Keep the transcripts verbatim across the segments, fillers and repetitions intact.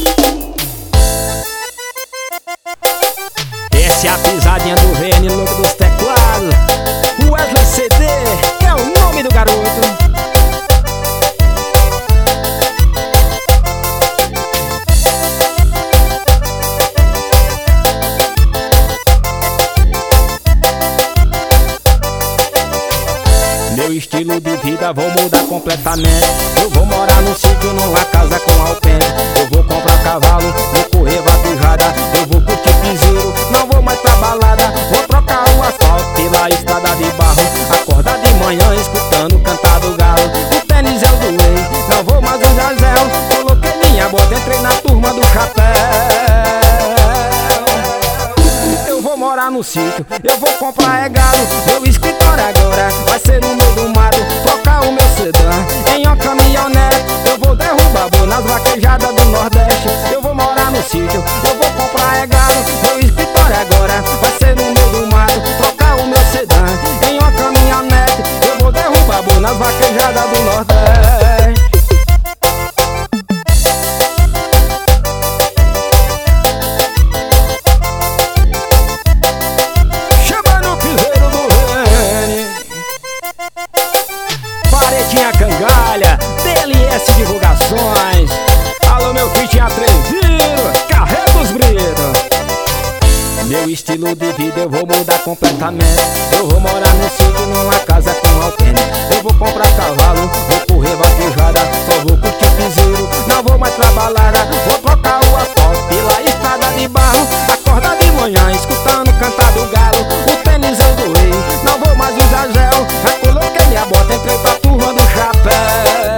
Essa é a pisadinha do Rene, louco dos teclados. O Wesley C D é o nome do garoto. Meu estilo de vida vou mudar completamente. Eu vou morar num sítio, numa casa com alpendre. Eu vou comprar cavalo, vou correr vaquejada. Eu vou curtir piseiro, não vou mais pra balada. Vou trocar o asfalto pela estrada de barro. Acordar de manhã escutando cantar do galo. O tênis eu doei, não vou mais usar gel. Coloquei minha bota, entrei na turma do chapéu. Eu vou morar no sítio, eu vou comprar regalo. Meu escritório agora vai ser no meio do mato. Trocar o meu sedã em uma caminhonete. Eu vou derrubar boi nas vaquejadas do Nordeste. Eu vou morar no sítio, eu vou comprar regalo. Meu escritório agora vai ser no meio do mato. Trocar o meu sedã em uma caminhonete. Eu vou derrubar boi nas vaquejadas do Nordeste. Paretinha Cangalha, D L S Divulgações. Alô meu kit atrevido, carrega os britos. Meu estilo de vida eu vou mudar completamente. Eu vou morar no sítio, numa casa com alpendre. Eu vou comprar cavalo, vou correr vaquejada. Só vou curtir piseiro, não vou mais pra balada. Vou trocar o asfalto pela estrada de barro. Acordar de manhã escutando cantar do galo. O tênis eu doei, não vou mais usar gel. Já coloquei minha bota, entrei pra turma do chapéu.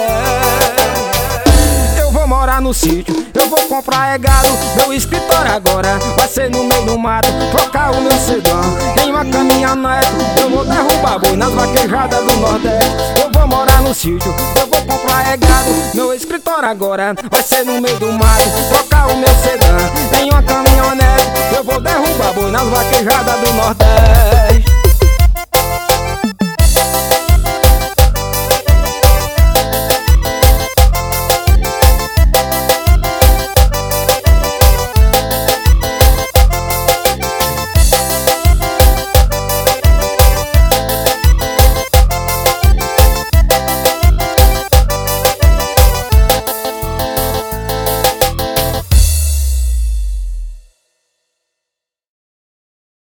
Eu vou morar no sítio, eu vou comprar regalo. Meu escritório agora vai ser no meio do mato. Trocar o meu sedã em uma caminhonete. Eu vou derrubar boi nas vaquejadas do Nordeste. Eu vou morar no sítio, eu vou comprar regalo. Meu escritório agora vai ser no meio do mato. Trocar o meu sedã em uma caminhonete. Eu vou derrubar boi nas vaquejadas do Nordeste.